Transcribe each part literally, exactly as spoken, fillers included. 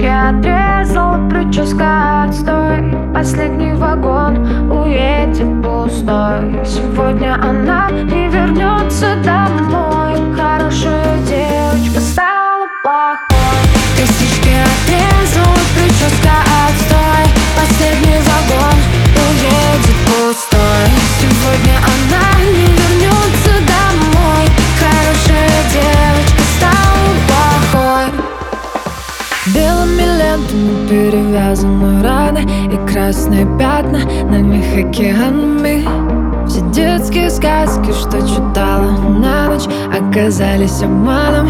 Косички отрезала, прическа отстой. Последний вагон уедет пустой. Сегодня она не вернется домой. Хорошая девочка стала плохой. Косички отрезала, прическа отстой. Последний вагон уедет пустой. Сегодня она не вернется домой. Хорошая девочка стала плохой. Белыми лентами перевязаны раны и красные пятна на них океанами. Все детские сказки, что читала на ночь, оказались обманом.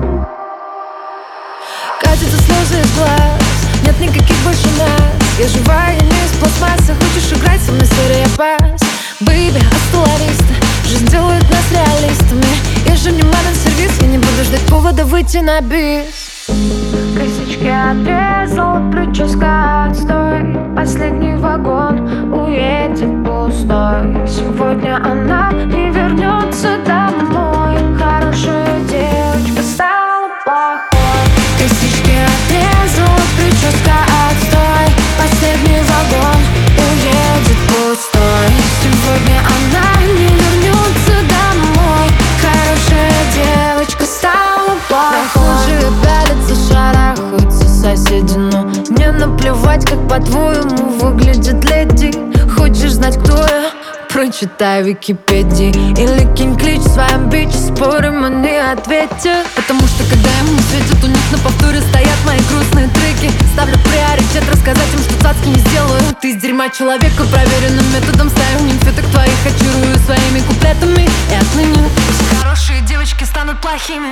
Катятся слезы из глаз, нет никаких больше нас. Я живая, я не из пластмассы. Хочешь играть со мной, серия пас? Бэйби, остановись, жизнь делает нас реалистами. Я же не мамин-сервис, я не буду ждать повода выйти на бис. Косички отрезала, прическа отстой. Последний вагон уедет пустой. Сегодня она не вернется домой. Хорошая девочка стала плохой. Косички отрезала, прическа отстой. Последний вагон уедет пустой. Сегодня она не вернется домой. Хорошая девочка стала плохой. Прохожие пялятся, шарахаются соседи, но мне наплевать, как по-твоему выглядит леди. Хочешь знать, кто я? Прочитай в Википедии или кинь клич своим бич. Спорим, они ответят. Потому что когда ему светят, у них на повторе стоят мои грустные треки. Ставлю приоритет, рассказать им, что цацки не сделаю. Ты из дерьма человека, проверенным методом. Ставим нимфеток твоих, очарую своими куплетами. И отныне все хорошие девочки станут плохими.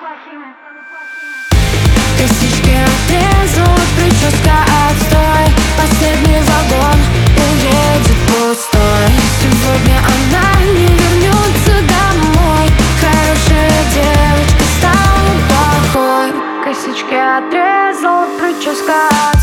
Косички отрезала, прическа отстой. Последний вагон уедет пустой. Сегодня она не вернется домой. Хорошая девочка стала плохой. Косички отрезала, прическа